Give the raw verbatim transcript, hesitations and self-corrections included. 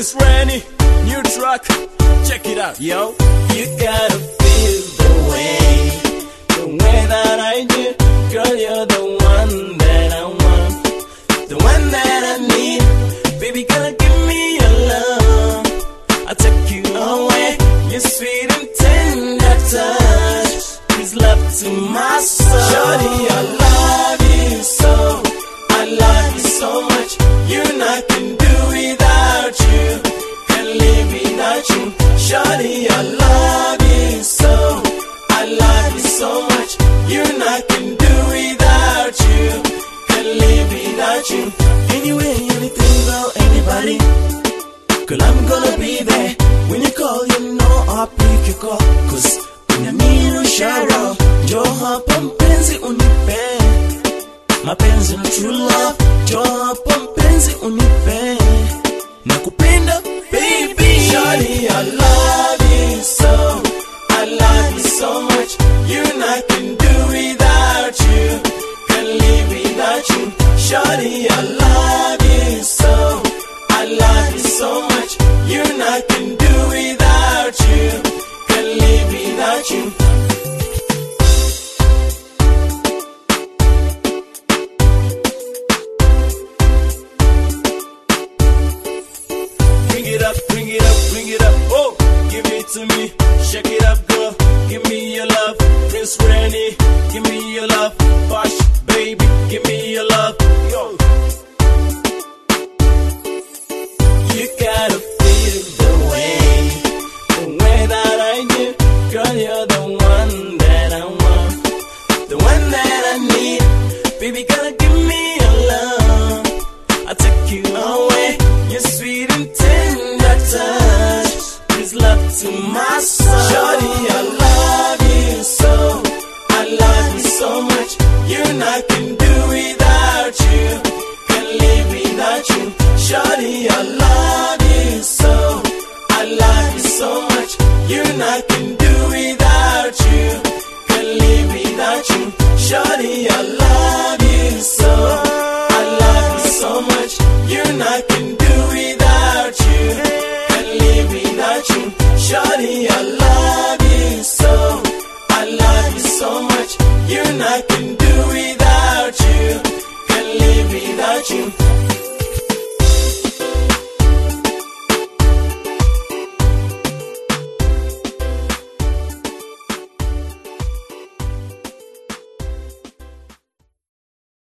Prince Rennie, new track, check it out, yo. You gotta feel the way, the way that I do. Girl, you're the one that I want, the one that I need. Baby, gonna give me your love, I'll take you away. Your sweet and tender touch is love to my soul. Shawty, I love you so, I love you so much. You and I can do without you, can't live without you. Shawty, I love you so, I love you so much. You and I can do without you, can't live without you. Anyway, anything about anybody, girl, I'm gonna be there. When you call, you know I'll pick your call. Cause when I need you, Sharo, Joe hapa mpenzi unipe, mapenzi na true love. Joe hapa mpenzi unipe, nakupenda baby. Shawty, I love you so, I love you so much. You and I can do without you, can't live without you. Shawty, I love you so, I love you so much. You and I can do without you, can't live without you. Bring it up, bring it up, bring it up, oh, give it to me, shake it up girl, give me your love. Prince Rennie, give me your love. Posh baby, give me your love, yo. You gotta feel the way, the way that I do. Girl, you're the one that I want, the one that I need. Baby, gotta give me your love, I'll take you away. Your sweet and tender touch is love to my soul. Shawty, I love you so, I love you so much. You and I can do without you, can't live without you. Shawty, I love you so, I love you so much. You and I can do without you, can't live without you. Shawty, I love you so, I love you so much. You and I can